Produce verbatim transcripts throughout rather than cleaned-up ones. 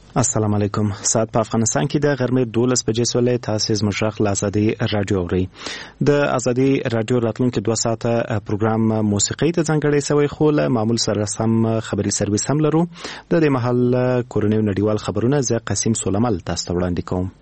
السلام علیکم. ساعت په افغانستان کې د غرمې دولس بجې سولې. تاسو زموږ غږ له ازادي رادیو اورئ. د ازادي رادیو راتلونکي دوه ساعته پروګرام موسیقي ته ځانګړی شوی، خو له معمول سره سم خبري سرویس هم لرو. د دې مهال کورنۍ او نړیوال خبرونه زه قاسم سولمل تاسو ته وړاندې کوم.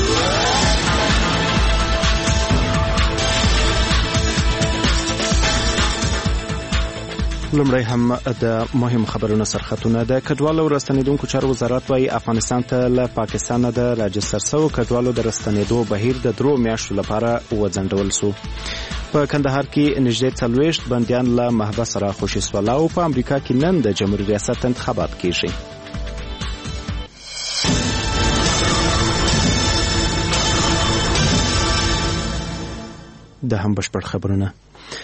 لومړی هم د مهم خبرونو سرخطونه. د کډوالو راستنیدونکو چارو وزارت وايي افغانستان ته له پاکستان د راجستر شوو کډوالو د راستنیدو بهیر د درو میاشتو لپاره وځنډول شو. په کندهار کې نږدې څلوېښت بندیان له محبس راخوشي شول او په امریکا کې نن د جمهوریت ریاست انتخابات کیږي. د هم بشپړ خبرونه.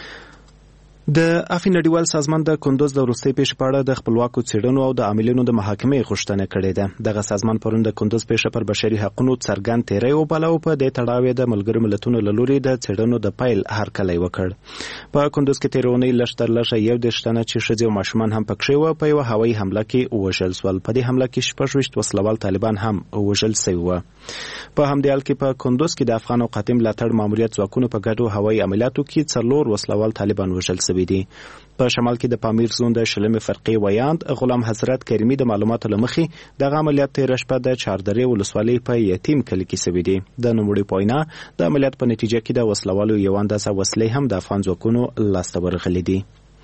د افغان نړیوال سازمان د کندوز د وروستۍ پیښې په اړه د خپلواکو څېړنو او د عاملینو د محاکمې غوښتنه کړې ده. دغه سازمان پرون د کندوز پیښه پر بشري حقوقو څرګند تیری وباله او په دې تړاو د ملګرو ملتونو له لوري د څېړنو د پیل هرکلی وکړ. په کندوز کې تیر اونۍ لږ تر لږه یو دېرش تنه چې ښځې او ماشومان هم پکښې وو په یوه هوایي حمله کې ووژل شول. په دې حمله کې شپږ ویشت وسلوال طالبان هم ووژل شوي وو. په همدې حال کې په کندوز کې د افغان او قاتم ملاتړ ماموریت ځواکونو په ګډو هوایي عملیاتو کې څلور وسلوال طالبان وژل شوي دي. په شمال کې د پامیر زون د شلمې فرقې ویاند غلام حضرت کریمي د معلوماتو لمخې د عملیات تیر شپه د چاردرې ولسوالۍ په یتیم کلی کې شوي دي. د نوموړي پوینا د عملیات په نتیجه کې د وسلوالو یو اندازه وسلې هم د افغان ځواکونو لاسته ورغلي دي.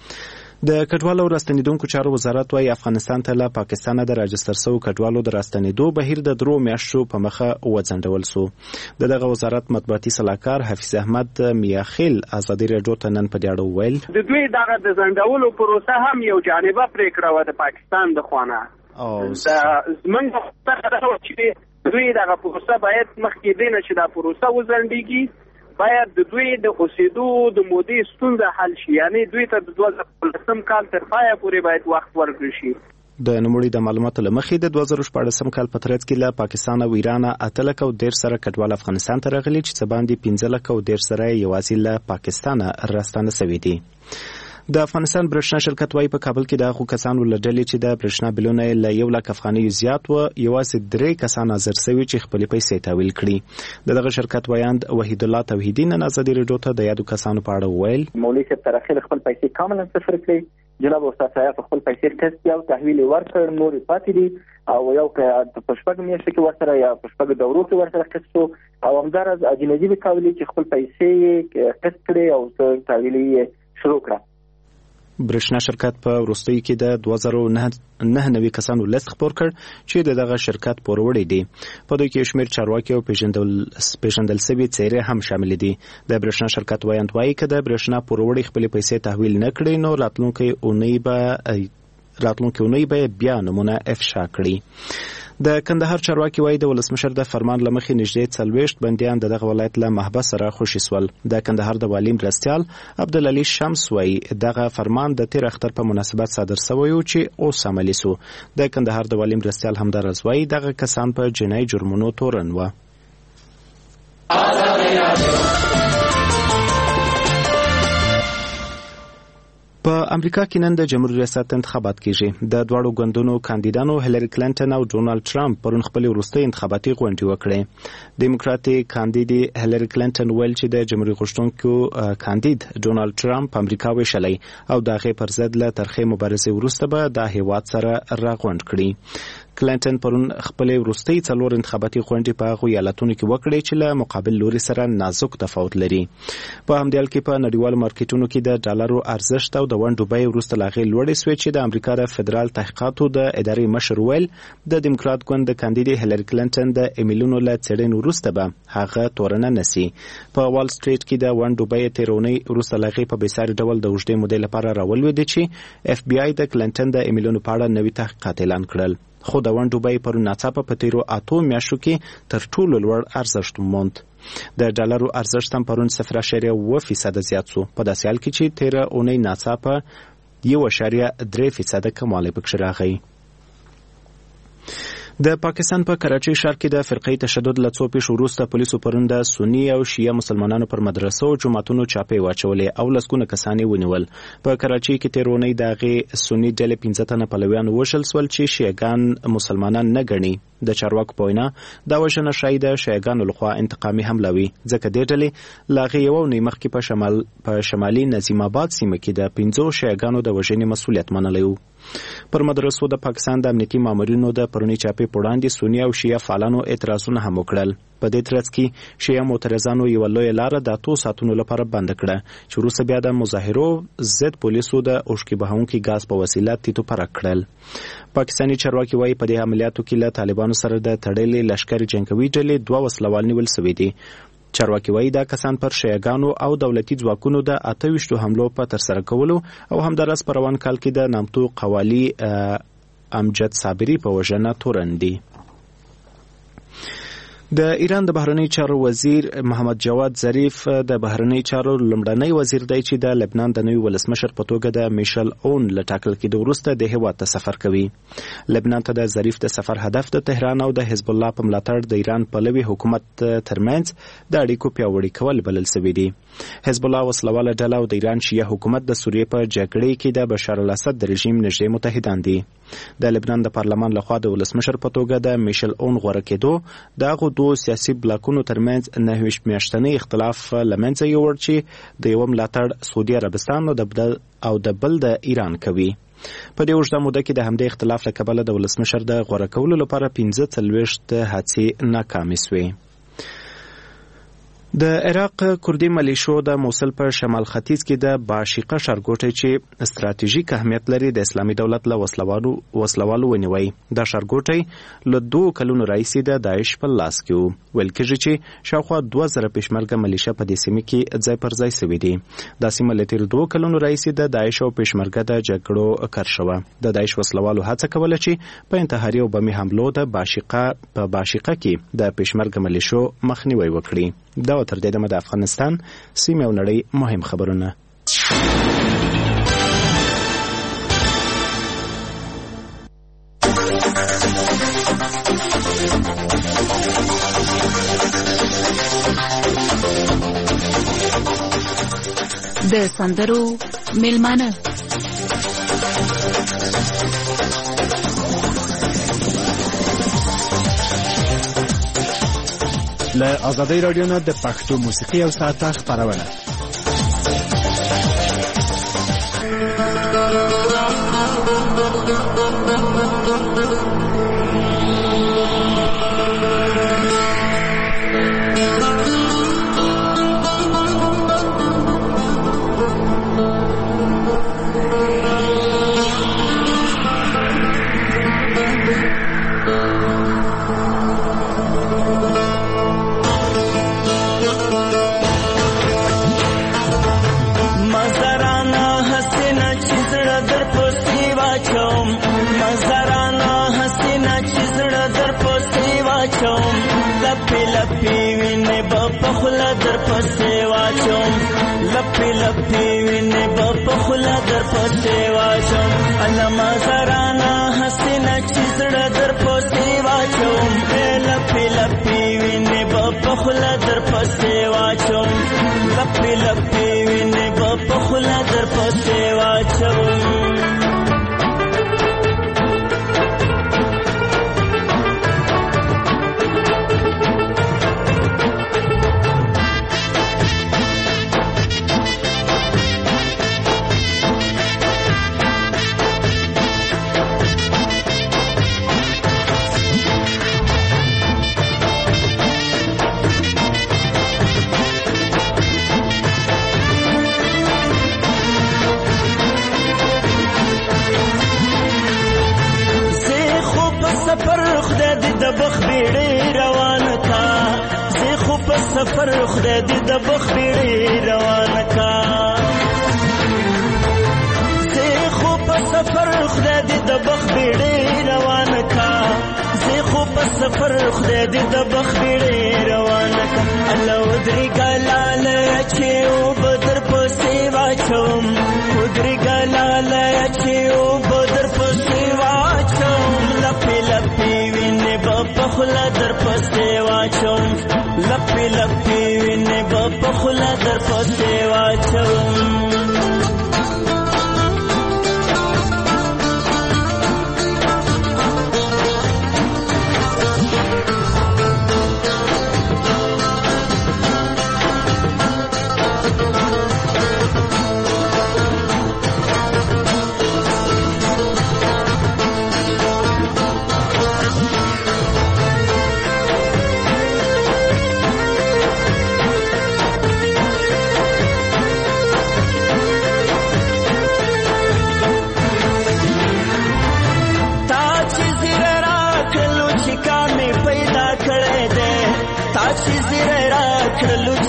د کډوالو راستنیدونکو چارو وزارت وايي افغانستان ته له پاکستان د راجستر شوو کډوالو د راستنیدو بهیر د درو میاشتو په مخه وځنډول شو. د دغه وزارت مطبوعاتي سلاکار حفیظ احمد میاخیل ازادي رادیو ته نن په دې اړه وویل د دوی دغه د ځنډولو پروسه هم یو جانبه پریکړه و د پاکستان د خوانه او زمونږ په چې دوی دغه پروسه باید مخکې دینه چې دا پروسه وځنډیږي، باید د دوی د اوسېدو د مودې ستونزه حل شي، یعنی دوی ته د دوه زره لسم کال تر پایه پورې باید وخت ورکړل شي. د نوموړي د معلوماتو له مخې د دوه زره شپاړسم کال په ترڅ کې له پاکستان او ایران اته لکه او دېرش سره کډوال افغانستان ته راغلي چې څه باندې پنځه لکه او دېرش سره یوازې له پاکستان راستانه شوي دي. د افغانستان برښنا شرکت وايي په کابل کې د هغو کسانو له ډلې چې د برښنا بلونه له یو لک افغانیو زیات و یوازې درې کسان حاضر شوي چې خپلې پیسې تحویل کړي. د دغه شرکت ویاند وحید الله توحیدي نن ازادي رادیو ته د یادو کسانو په اړه وویل مولوي صاحب تر اخره خپل پیسې کاملا صفر کړي، جناب استاد صاحب خپل پیسې ټیسټ یا تحویل ورکړ، نور پاتې دي او یو په شپږ میاشتو کې ورسره یا په شپږ دورو کې ورسره قسطو او همدارز اجنبي کاولی چې خپل پیسې ټیسټ کړي او تحویل یې شروع کړه. برښنا شرکت په وروستیو کې د دوه زره نهه نوي کسانو لیست خپور کړ چې د دغه شرکت پوروړي دي. په دوی کې شمېر چارواکي او پیژندل پیژندل شوي څېرې هم شامل دي. د برښنا شرکت ویاند وايي که د برښنا پوروړي خپلې پیسې تحویل نه کړي نو راتلونکي اونۍ به راتلونکي اونۍ به بیا نمونه افشا کړي. د کندهار چارواکي وايي د ولسمشر د فرمان له مخې نږدې څلوېښت بندیان د دغه ولایت له محبس سره خوشي شول. د کندهار د والي مرستیال عبدالعلي شمس وايي دغه فرمان د تیر اختر په مناسبت صادر شوی و چې اوس عملي شو. د کندهار د والي مرستیال همدارز وايي دغه کسان په جنایي جرمونو تورن و. په امریکا کې نن د جمهوریت ریاست انتخابات کیږي. د دواړو ګوندونو کاندیدانو هیلری کلینټن او ډونالد ټرمپ پرون خپل وروستۍ انتخاباتي غونډې وکړې. دیموکراتیک کاندید هیلری کلینټن ویل چې د جمهوریت غوښتونکو کاندید ډونالد ټرمپ امریکا ویشلی او د هغې پر ضد له ترخې مبارزې وروسته به د هیواد سره راغونډ کړي. کلینټن پرون خپل وروستۍ څلور انتخاباتي غونډې په هغو ایالتونو کې وکړې چې له مقابل لوري سره نازک تفاوت لري. په همدې حال کې په نړیوالو مارکیټونو کې د ډالرو ارزښت او د ونډو بیې وروسته له هغې لوړې سوې چې د امریکا د فدرال تحقیقاتو د ادارې مشر ویل د دیموکرات ګوند د کاندید هیلری کلینټن د ایمیلونو له څېړنې وروسته به هغه تورنه نسی. په وال سټریټ کې د ونډو بیې تېره اونۍ وروسته له هغې په بېساري ډول د اوږدې مودې لپاره راولوېدې چې اف بی آی د کلینټن د ایمیلونو په اړه نوي تحقیقات اعلان کړل. خو د ونډو بیې پرون ناڅاپه په تیرو اتو میاشتو کې تر ټولو لوړ ارزښت وموند. د ډالرو ارزښت هم پرون صفر اعشاریه اوه فیصده زیات شو، په داسې حال کې چې تیره اونۍ ناڅاپه یو اعشاریه درې فیصده کموالی پکښې راغی. د پاکستان په کراچۍ ښار کې د فرقې تشدد له څو پیښو وروسته پولیسو پرون د سني او شیعه مسلمانانو پر مدرسو او جوماتونو چاپې واچولې او لسګونه کسان یې ونیول. په کراچۍ کې تېره اونۍ د هغې سني ډلې پنځه تنه پلویان ووژل شول چې شیعهګان مسلمانان نه ګڼي. د چارواکو په وینا دا وژنه ښایي د شیعهګانو لخوا انتقامي حمله وي ځکه دې ډلې له هغې یوه اونۍ مخکې په شمال په شمالي نظیم آباد سیمه کې د پنځو شیعهګانو د وژنې مسؤلیت منلی و. پر مدرسو د پاکستان د امنیتي مامورینو د پرونۍ چاپې په وړاندې سني او شیعه فعالانو اعتراضونه هم وکړل. په دې ترڅ کې شیعه معترضانو یوه لویه لاره د اتو ساعتونو لپاره بنده کړه چې وروسته بیا د مظاهرو ضد پولیسو د اوښکې بهونکي ګاز په وسیله تیتو پرک کړل. پاکستاني چارواکي وایي په دې عملیاتو کې له طالبانو سره د تړلې لښکرې جنګوي ډلې دوه وسلوال نیول سوي دي. چارواکي وایي دا کسان پر شیعهګانو او دولتي ځواکونو د اته ویشتو حملو په ترسره کولو او همداراز په روان کال کې د نامتو قوالي امجد صابري په وژنه تورن دي. د ایران د بهرنی چارو وزیر محمد جواد ظریف د بهرنی چارو لومړنی وزیر دی چې د لبنان د نوي ولسمشر په توګه د میشل اون له ټاکل کېدو وروسته د هېواد ته سفر کوي. لبنان ته د ظریف د سفر هدف د تهران او د حزب الله په ملاتړ د ایران پلوي حکومت ترمنځ د اړیکو پیاوړي کول بلل سوي دي. حزب الله وسلواله ډله او د ایران شیعه حکومت د سوریې په جګړې کې د بشار الاسد د رژیم نږدې متحدان دي. د لبنان د پارلمان لخوا د ولسمشر په توګه د میشل اون غوره کېدو د هغو دوو سیاسي بلاکونو ترمنځ نهه ویشت میاشتنی اختلاف لمنځه یووړ چې د یوه ملاتړ سعودي عربستان او د بل د ایران کوي. په دې اوږده موده کې د همدې اختلاف له کبله د ولسمشر د غوره کولو لپاره پنځه څلوېښت هڅې ناکامې سوې. د عراق کردي ملیشو د موصل په شمال ختیځ کې د باشیقه ښارګوټی چې ستراتیژیک اهمیت لري د اسلامي دولت له وسلوالو ونیوی. دا ښارګوټی له دوو کلونو راهیسې د داعش په لاس کې و. ویل کېږي چې شاوخوا دوه زره پېشمرګه ملیشه په دې سیمه کې ځای پر ځای سوي دي. دا سیمه له تېرو دوو کلونو راهیسې د داعش او پېشمرګه د جګړو کرښه وه. د داعش وسلوالو هڅه کوله چې په انتحاري او بمي حملو د باشیقه په باشیقه کې د پېشمرګه ملیشو مخنیوی وکړي. دا تر دې دمه د افغانستان سیمه او نړۍ مهم خبرونه. د سندرو میلمانه له آزادۍ راډیو نه د پښتو موسیقي او ساعته خپرونه.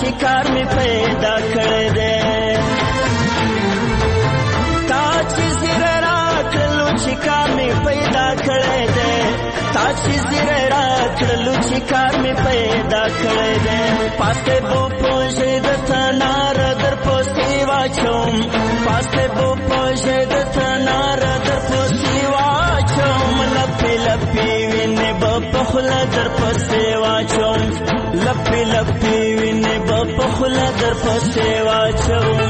شکار می پیدا کړی دی تا چې زیره راکړلو چې کار می پیدا کړی دی تا چې زیره راکړلو چې کار می پیدا کړی دی پاسې بو پوژې د تنار در پسې واچوم پاسې بو پوژې د تنار در پسې واچوم لپې لپې وینې به په خوله در پسې واچوم لپې لپې وینې به په خوله در پسې واچوم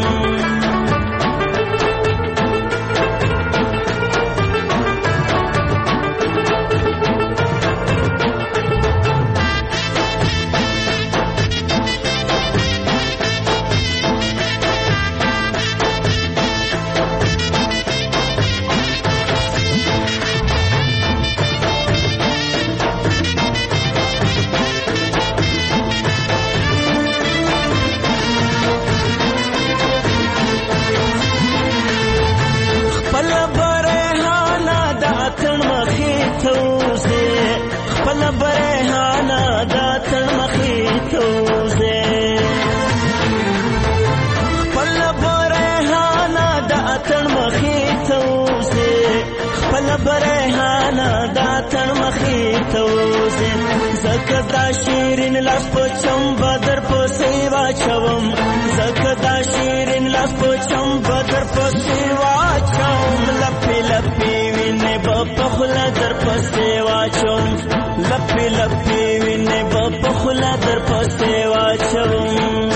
برهانا دا تن مخی توزی زکدا شیرین لاس پچم بدر پسی واچوم زکدا شیرین لاس پچم بدر پسی واچوم لپی لپی وینه بپخلا در پسی واچوم لپی لپی وینه بپخلا در پسی واچوم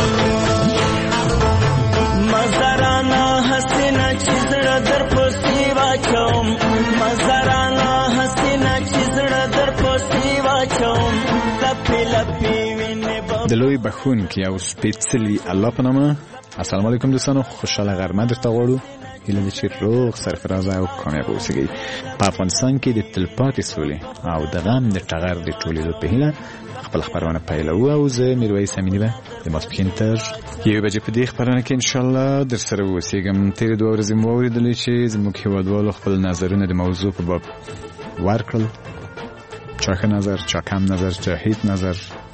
مزارانا حسینا چیزړه در پسی واچوم مزارانا حسینا چیزړه در پسی واچوم لپی لپی وینه د لوی بخونکي او سپېڅلي الله په نامه السلام علیکم دوستانو خوشاله غرمه درته غواړو هیله ده چې روغ سرفراز او کامیاب اوسئ په افغانستان کې د تلپاتې سولې او د غم د ټغر د ټولېدو په هیله خپل خبرونه پیلوو او زه میرویس امینی به د ماسپښین تر یوې بجې په دې خبرونه کې انشاءالله در سره اوسېږم تېرې دوه ورځې مو واورېدلې چې زموږ هېوادوالو خپل نظرونه د موضوع په باب ورکړل چا ښه نظر چا کم نظر چا هیڅ نظر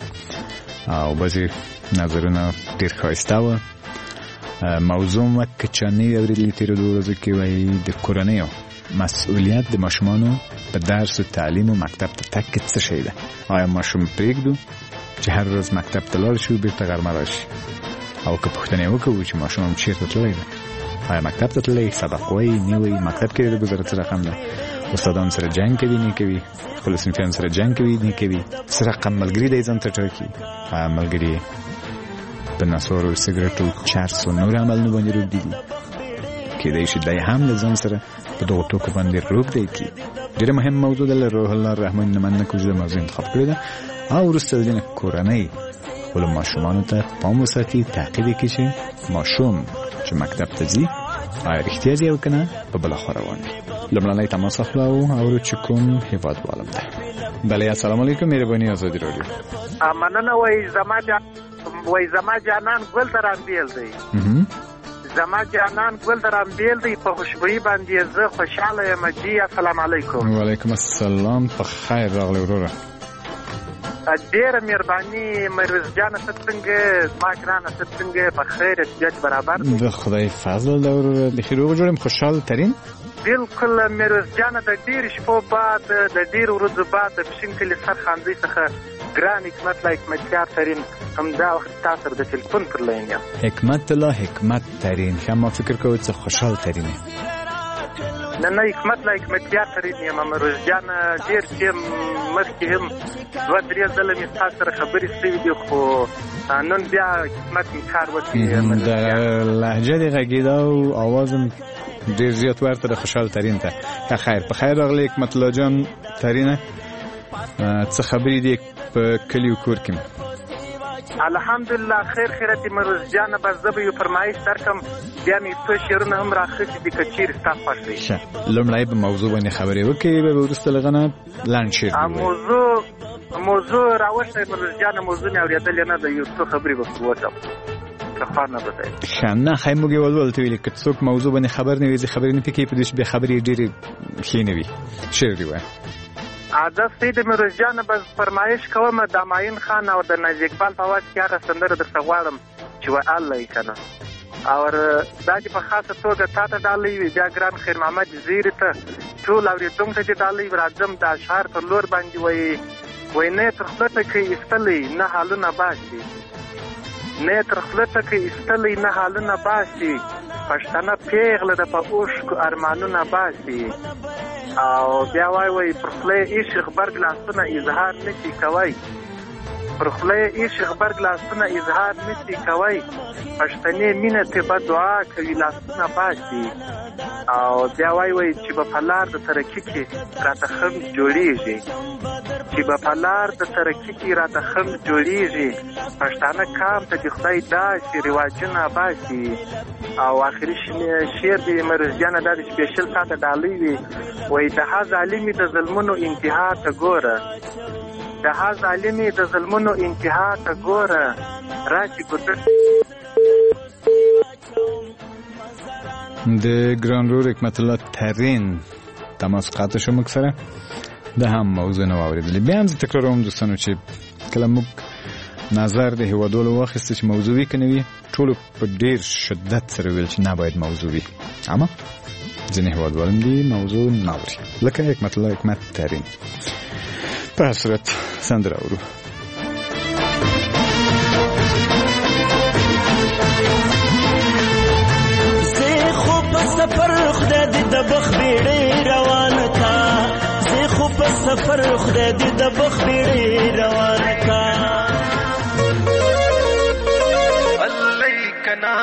او بعضې نظرونه ډېر ښایسته وه موضوع مو که چا نه وي اورېدلي تېرو دوه ورځو کې وایي د کورنیو مسئولیت د ماشومانو په درس و تعلیم و مکتب ته تک کې څه شی ده آیا ماشوم پرېږدو چې هر ورځ مکتب ته لاړ شي او بېرته غرمه راشي او که پوښتنې وکړو چې ماشوم هم چېرته تللی ده آیا مکتب ته تللی سبق وایي نه وایي مکتب کې د ګذاره څه رقم ده استادان سره جنګ کوي نه کوي خپلو صنفیانو سره جنګ کوي نه کوي څه رقم ملګري دی ځان ته ټاکي آیا ملګري په نصوارو سګرټو چرس و نور عملونو باندې روږدي دي کېدای شي دی هم له ځان سره په دغو ټوکو باندې روږدی کړي ډېره مهم موضوع ده له روح الله الرحمن نه مننه کوم چې د موضوع انتخاب کړې ده او وروسته د دې نه کورنۍ خپلو ماشومانو ته پام وساتي تعقیب یې کړي چې ماشوم چې مکتب ته ځي آیا رښتیا ځي او که نه په بله خوا روان وي لومړنی تماس اخلو او اورو چې کوم هېوادوالم ده بله السلام علیکم مهرباني ازادي راډیو مننه وایي زما وایي زما جانان ګل ته رانبیل دی زما جانان ګل ته رانبیل دی په خوشبویي باندې زه خوشحاله یم جي السلام علیکم وعلیکم السلام په خیر راغلی وروره ډېره مهرباني میرویس جانه ته څنګه زما ګرانه ته څنګه په خیر طبیعت برابر دی د خدای فضل ده وروره بیخي روغ جوړ یم خوشحال ترین بالکل میرویس جانه د ډېرې شپو بعد د ډېرو ورځو بعد د پښین کلي سرخاندۍ څخه ګران حکمت الله حکمتیار ترین همدا وخت تا سره د تلیفون پر لاین یم حکمت الله حکمت ترین ښه ما فکر کوم چې خوشحال ترین نه نه حکمت الله حکمتیار ترین یم میرویس جانه ډېر چې مخکې هم دوه درې ځله مې ستا سره خبرې شوي دي خو نن بیا حکمت مې کار وکړي د لهجه دې غږېده او اواز هم ډېر زیات ورته د خوشحال ترین ته که خیر په خیر راغلی حکمت الله جان ترینه څه خبرې دي په کلي و کور کې الحمدلله خیر خیرت میرویس جانه بس زه به یو فرمایش درکړم بیا مې څو شعرونه هم راخیستي دي که چیرې ستا خوښ دی ښه لومړی به موضوع باندې خبرې وکړې به وروسته له هغه نه لنډ شعر موضوع موضوع راوښتی میرویس جانه موضوع مې اورېدلې نه ده یو څو خبرې به پرې وکړم ښه نه ښایي موږ یې ولولو ته ویلې که څوک موضوع باندې خبر نه وي زه خبرې نه پکې په دې چې بیا خبرې ډېرې ښې نه وي شعر دې وایه عادت سید میرویس جان بس فرمایش کوم د ماین خان او د نازی اقبال په واس کې هغه سندره درته غواړم چې و الله یې کنه او دا چې په خاصه توګه تا ته ډالۍ وي بیا ګران خیر محمد زیری ته ټول اورېدونکو ته چې ډالۍ راځم د اشعار پر لور باندې وایي وایي نه تر خوله ته کې ایستلی نه حالونه باسي نه تر خوله ته کې ایستلی نه حالونه باسي پښتانه پیغله د په اوښکو ارمانونه باسي او بیا وایي وایي پر خوله یې ایښي غبرګ لاسونه اظهار نشي کوی پر خوله یې ایښي غبرګ لاسونه اظهار نشي کوی پښتنې مینه ته به دعا کوي لاسونه باسي او بیا وایي وایي چې به په لار د ترقي کې راته خنډ جوړېږي چې به په لار د ترقي کې راته خنډ جوړېږي پښتانه کام ته د خدای داسې رواجونه باسي او آخري شعر د میرویس جانه دا د سپیشل تا ته ډالۍ وي وایي د ها ظالمې د ظلمونو انتها ته ګوره د ها ظالمې د ظلمونو انتها ته ګوره راشي ګدر د ګران رور حکمت الله ترین تماس قطع شو موږ سره د هم موضوع نه واورېدلې. بیا هم زه تکراروم دوستانو چې کله موږ نظر د هیوادوالو واخیسته چې موضوعي که نه وي ټولو په ډېر شدت سره ویل چې نه باید موضوعي اما ځینې هیوادوال هم دي موضوع نه اوري لکه حکمت الله حکمت ترین. په هر صورت سندره اورو. سفر خدای دې د بخ بیړۍ روانه کا زه خو په سفر خدای دې د بخ بیړۍ روانه کا الله کنا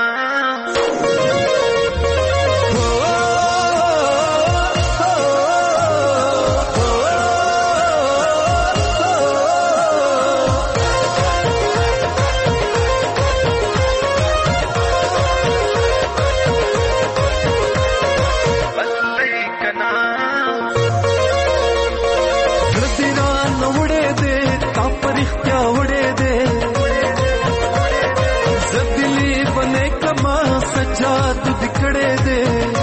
سجاد دکڑے دے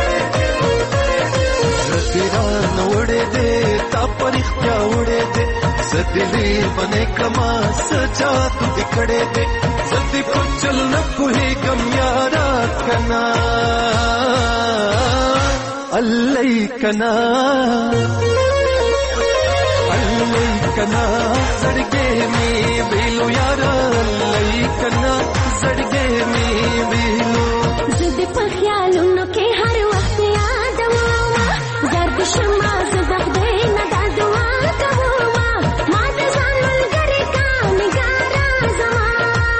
رتیران اڑے دے تا پرختیا اڑے دے زدلی بنے کما سجاد دکڑے دے زدی کو چلنا کوئی گم یارا کنا اللہ کنا اللہ کنا زڑگے میں بیلو یارا اللہ کنا زڑگے میں بیلو زد په خیالونو کې هر وخت یادوما زرد شما زبخ دې نه دا دعا کوما ما د ځان ملګری کا نگارا زما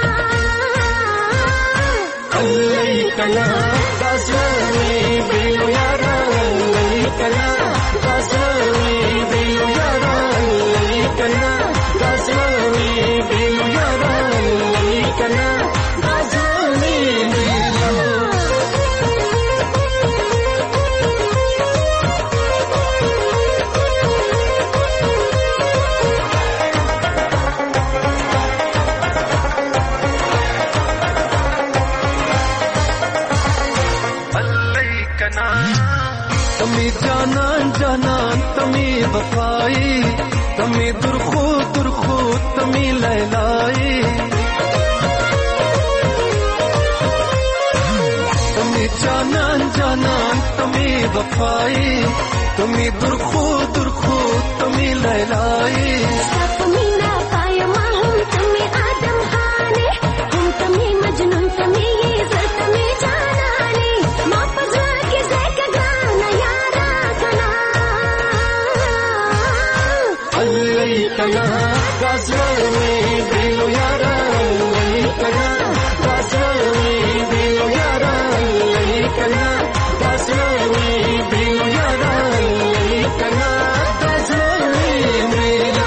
الله کنا داسوي بیلو یارا الله کنا داسوي بیلو یارا الله کنا داسوي بیلو یارا الله کنا داسوي تمی جانان جانان تمی وفائی تمی درخو درخو تمی لیلائی تمی جانان جانان تمی وفائی تمی درخو درخو تمی لیلائی تمی نا پای ما هم تمی آدم خانے هم تمی مجنون تمی یہ تمی جانانی ما پزا کے زیک گانا یارا کنا اللہ کنا غزوی بیلو یارا اللہ کنا غزوی بیلو یارا اللہ کنا غزوی بیلو یارا اللہ کنا غزوی بیلو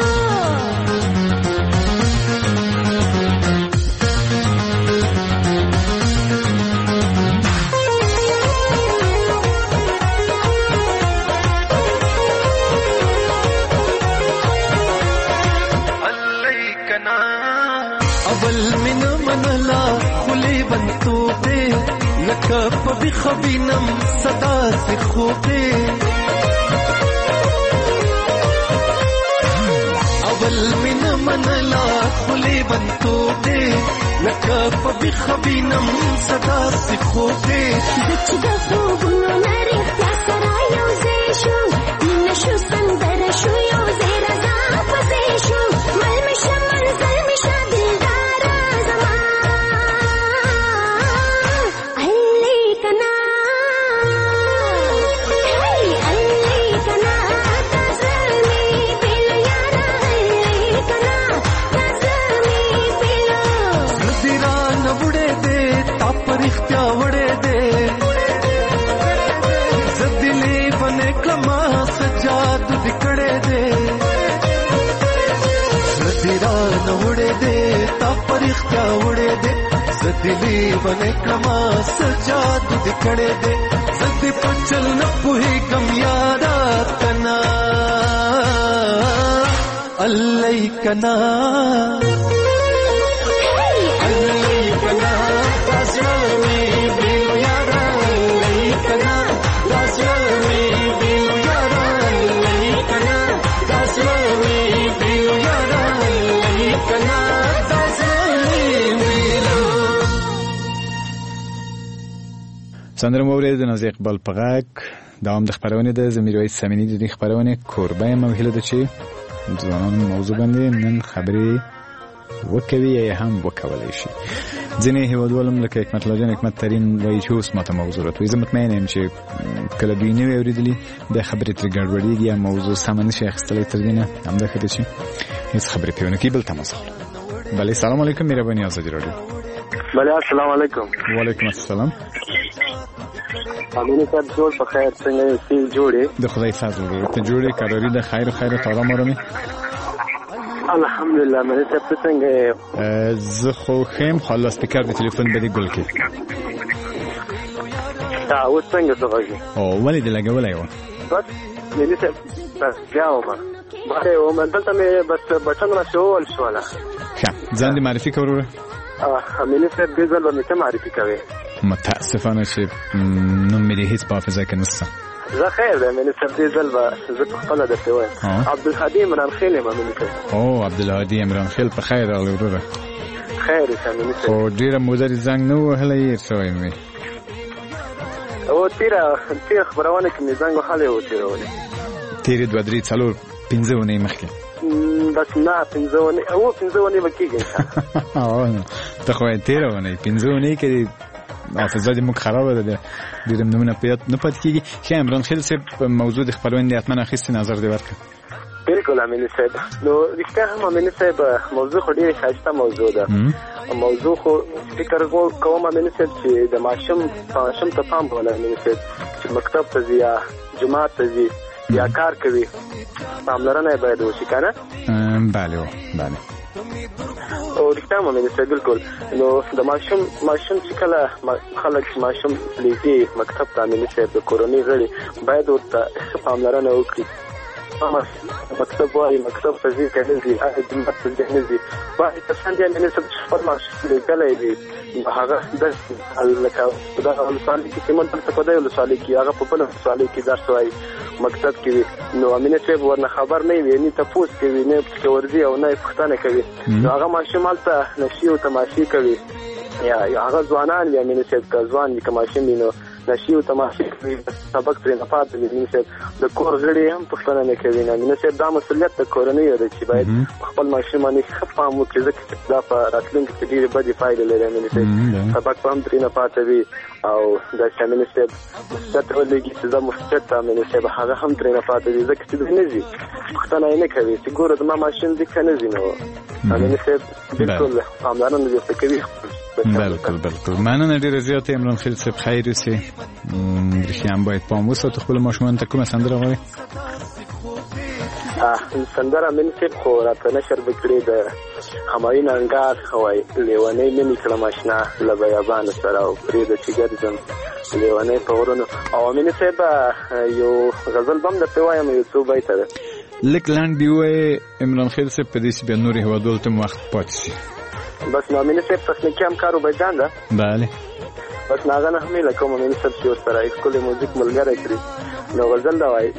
اول من منلا خلی بنتو پہ لکب بخبینم صدا سے خوبے لیونتوب دی لکه په بیخ بینم صدا سي خوب دی چې د خوبونو نه رښتیا سره یو ځای شو مینه شو سندره شو یو ځای رضا پسې شو مل مې شه منزل مې شه دلداره زما علي کنا هی علي کنا تزمي پیلو یارا علي کنا تزمي پیلو زدیران وړې دې تا پر اختیا وړې دې زدلی بنے کلمہ سجاد دکڑے دے زدیران وڑے دے تا پر اختیا وڑے دے زدلی بنے کلمہ سجاد دکڑے دے زدی پچل نپوہی کم یارا کنا اللہ کنا اللہ کنا تازمی بیلو یارا اللہ کنا تازمی بیلو یارا اللہ کنا تازمی بیلو یارا اللہ کنا تازمی بیلو. سندره مورد د نازي اقبال په غږ دوام د خبرونه د زمیر وای سمینی د خبرونه کوربه موهله د چی ځوانان موضوع باندې نن خبري وکوي یا هم وکولای شي. ځینې هیوادوالم لکه حکمت الله جان حکمت ترین وایي چې اوس ماته موضوع راته زه مطمئن یم چې کله دوی نه اوریدلی د خبرې تر ګډوډېږي یا موضوع سم نه شي اخیستلی تر دې نه همدا ښه ده چې هېڅ خبرې پرې ونه کړي. بل تماس اخلو. بله سلام علیکم مهرباني ازادي راډیو. بله السلام علیکم. وعلیکم السلام. امین صاحب جوړ په خیر څنګه یې جوړې د خدای فضل دی ته جوړې کاروري د خیر خیر تعالی مرومي الحمدلله مې څه څنګه زه خو خیم خلاص سپیکر د تلیفون باندې ګل کې دا اوس څنګه څنګه او ولې د لګولای و بس مې څه بس جاو ما باندې و مې دلته مې بس بټن را شو ول شو لا ښه ځان دې معرفي کوره اه مې څه دې ځل مې معرفي کوي متاسفانه چې نو مې هیڅ په حافظه کې نشته. زه خیر ده مې څه دې ځل زه په خپل درته وایم عبدالهادي عمران خیل مې مې او عبدالهادي عمران خیل په خیر راغلی وروره خیر سمې او ډیره موده زنګ نو وهلی شوی مې او تیرا تیر خبرونه کې مې زنګ وهلی و تیرولې تیر دوه درې څلور پنځه ونې مخکې بس نه پنځه ونې او پنځه ونې به کېږي او نو ته خو یې تیر ونې پنځه ونې کې حافظه دې موږ خرابه ده ډېر نمونه پیات نه پاتې کېږي. ښه عمران خیل صاحب موضوع د خپلوان د حتما اخیستې نظر دې ورکړه. بالکل امین صاحب نو رښتیا هم امین صاحب موضوع خو ډېره ښایسته موضوع ده موضوع خو فکر کوم امین صاحب چې د ماشوم ماشوم ته پام ولا امین صاحب چې مکتب ته ځي یا جماعت ته ځي یا کار کوي پاملرنه باید وشي کنه بله بله او رښتیا مې نه بالکل نو د ماشوم ماشوم چې کله خلک ماشوم لیکي مکتب ته مې نه د کورنۍ غړي باید ورته پاملرنه وکړي مکتب وایي مکتب ته ځي کنه ځي هغه جمعه ته ځي ځي وایي تاسو دې نه څه خپل ماشوم لیکلای دی هغه د لکه دا ولسوالۍ کې سیمون ته په دې ولسوالۍ کې هغه په بل ولسوالۍ کې درس وایي مکتب کې نو امینه صاحب ورنه خبر نه وي نه تاسو کوي نه ورځي او نه پښتنه کوي نو هغه ماشومان ته نشي او تماشي کوي یا هغه ځوانان یا امینه صاحب کا ځوان دي کماشي نو نشي او تماشي کوي سبق پرې نه پاتې دي امینه صاحب د کور غړي هم پښتنه نه کوي نه امینه صاحب دا مسؤلیت د کورنۍ دی چې باید خپل ماشومان یې خپل مو کې ځکه دا په راتلونکي کې ډېرې بدې پایلې لري امینه صاحب سبق هم پرې نه پاتې وي او دا امینه صاحب څه ولګي چې دا مستعد امینه صاحب هغه هم پرې نه پاتې دي ځکه چې نه ځي پښتنه نه کوي چې ګوره د ما ماشوم دې کنه ځي نو امینه صاحب بالکل پاملرنه دې کوي. بالکل بالکل مننه ډیره زیاته عمران خیل صاحب خیر اوسئ رښتیا هم باید پام وساتو خپل ماشومان ته کومه سندره غواړئ؟ سندره مې صاحب خو راته نشر وکړې د همایون انګار وایي لیونۍ مې کړم اشنا له بیابانه سره او پرېږده چې ګرځم لیونۍ په غرونو او مې صاحب یو غزل بم درته وایم یو څو بیته ده لږ لنډ دې ووایې عمران خیل صاحب په دې چې بیا نورې هېوادوالو ته مو وخت پاتې شي. بس نو امین صاحب تخنیکی همکارو بیجان ده بله بس ناغه نه همیله کوم امین صاحب چې ورسره ښکلی موزیک ملګری کړي نو غزل دا وایي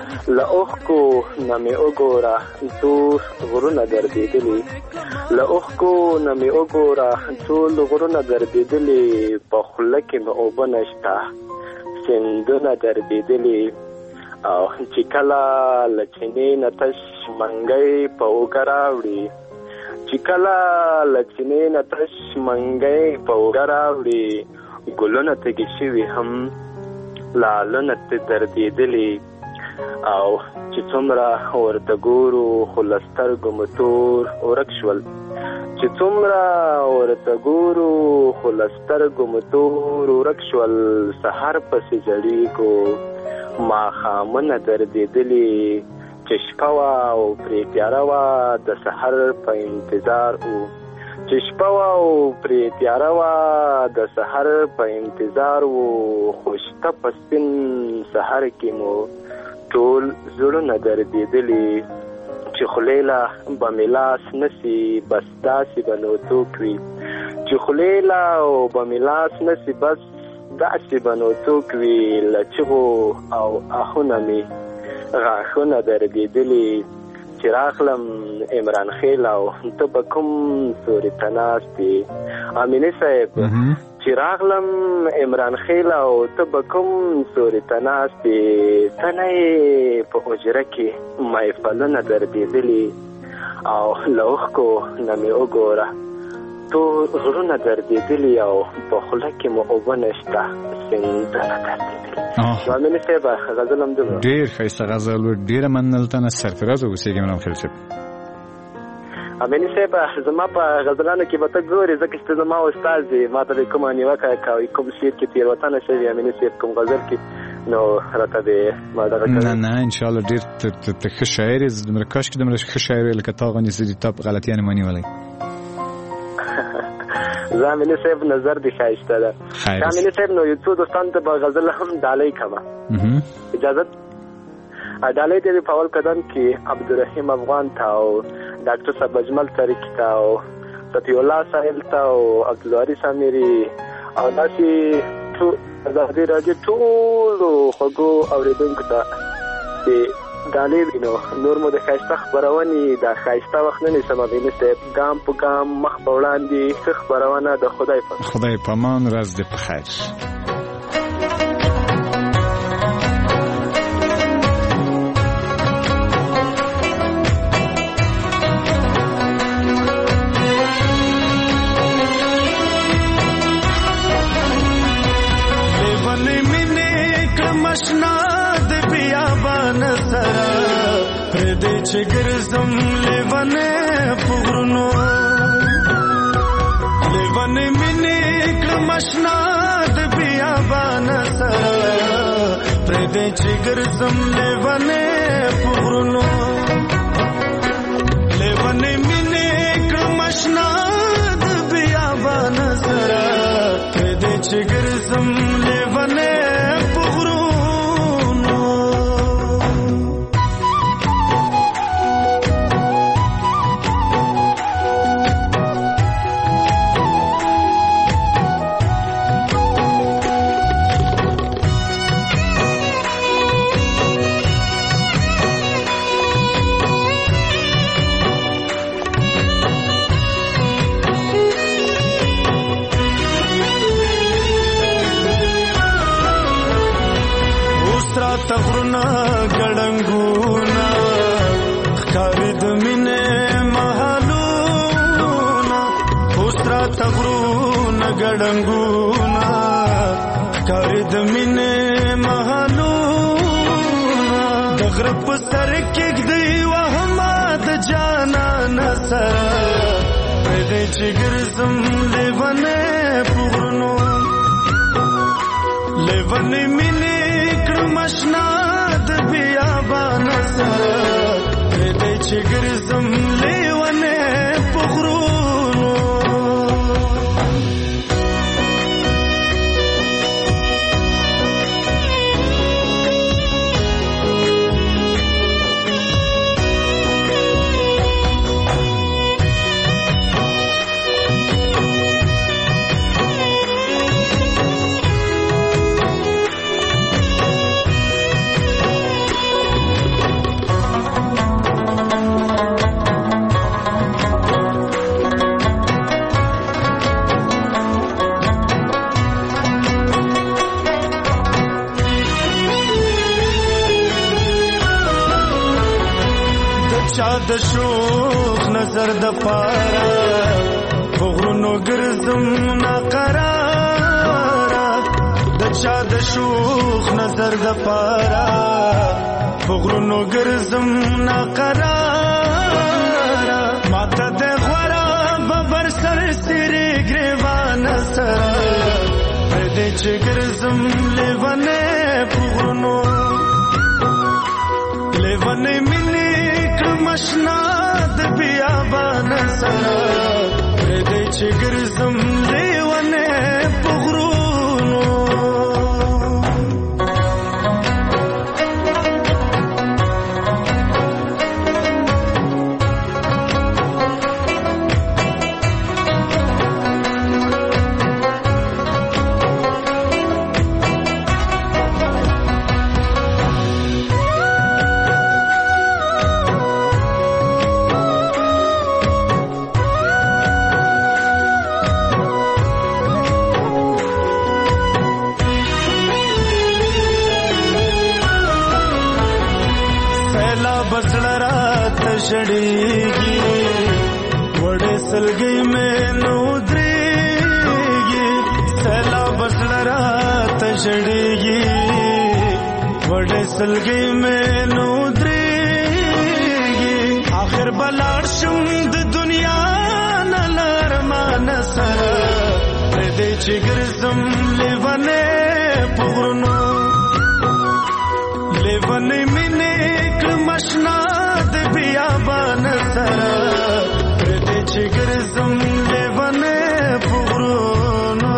لأوخکو نمی اگورا دور غرونه گردیدلی لأوخکو نمی اگورا ټول غرونه گردیدلی په خوله کې مې اوبه نشته سیندونه گردیدلی او چې کله له چینې نه تش منګی په اوږه راوړي چې کله له چینې نه تش منګی په اوږه راوړي ګلونه تږي شوي هم لعلونه ترې دردېدلي او چې څومره ورته ګورو خو له سترګو مو تور ورک شول چې څومره ورته ګورو خو له سترګو مو تور ورک شول سحر پسې ژړېږو ماښامونه دردېدلي چې شپه وه او پرې تیاره وه د سحر په انتظار و چې شپه وه او پرې تیاره وه د سحر په انتظار و خو شته په سپین سحر کې مو ټول زړونه دردېدلي چې خولې له به مې لاس نسي بس داسې به نو څوک وي چې خولې له به مې لاس نسي بس داسې به نو څوک وي له چغو او آهونه مې غاښونه دردېدلي چې راغلم عمران خیل او ته به کوم سوري ته ناست یې امیني صاحب چې راغلم عمران خیل او ته به کوم سوري ته ناست یې ته نه یې په حجره کې محفلونه دردېدلي او له اوښکو نه مې وګوره ټول غرونه دردېدلي او په خوله کې مو اوبه نشته سیندونه دردېدلي امیني صاحب غزل هم دومره ډېر ښایسته غزل و ډېره مننه نه سرفراز اوسېږي عمران خیل صاحب امیني صاحب زما په غزلانو کې به ته ګورې ځکه چې ته زما استاد دی ما ته به کومه نیوکه کوي کوم شعر کې تېروتنه شوې امیني صاحب کوم غزل کې نو راته به ما دغه نه نه انشاءالله ډېر ته ښه شاعر یې دومره کاشکې دومره ښه شاعر وې لکه تا غوندې چې تا په غلطیانې مه نیولی زه امیني صاحب نظر دی ښایسته ده امیني صاحب نو یو څو دوستانو ته به غزل هم ډالۍ کړمه اجازه ډالۍ دی په اول قدم کې عبدالرحیم افغان ته او ډاکټر صاحب اجمل طریقي ته او صفي الله ساحل ته او عبدالواري سامیري او داسې ازادي راډیو ټولو خوږو اورېدونکو ته چې ډالۍ وي نو نور مو د ښایسته خپرونې د ښایسته وخت نه نیسم امیني صاحب ګام په ګام مخ په وړاندې ښه خپرونه د خدای په خدای په امان ورځ دې په خیر چې ګرځم لیوانه پغرونو لیوانه مینې کړم آشنا د بیابان سره پرې دې چې ګرځم لیوانه پغرونو لیوانه مینې کړم آشنا د بیابان سره پرې دې چې ګرځم لیوانه تغرنا ګړنګونا ښکارې د مینې محلونا اوسرا تغرنا ګړنګونا ښکارې د مینې محلونا د غره په سر کېږدی وهمه د جانان سره پرې دې چې ګرځم لیونې په غرونو لیونې مینې مشنا د بیابان سره پرې دې چې ګرځم لیونې په غرونو چا د شوخ نظر د پارا غرونو ګرځم ناقرار د چا د شوخ نظر د پارا غرونو ګرځم ناقرار ماته د غورا ببر سر سری ګریوان سره دې چې ګرځم لیوانه غرونو لیوانه مینه کمشنا د بیابان سره دې چې ګرځم لیوانه غرونو شړېږي وړې سلګۍ مې نو درېږي سیلاب سره راته شړېږي وړې سلګۍ مې نو درېږي آخر به لاړ شم د دنیا نه له ارمانه سره پرېږدی چې ګرځم لیونې په غرونو لیونې مینې کړم اشنا بیابان سره پرېږدی چې ګرځم لیونې په غرونو.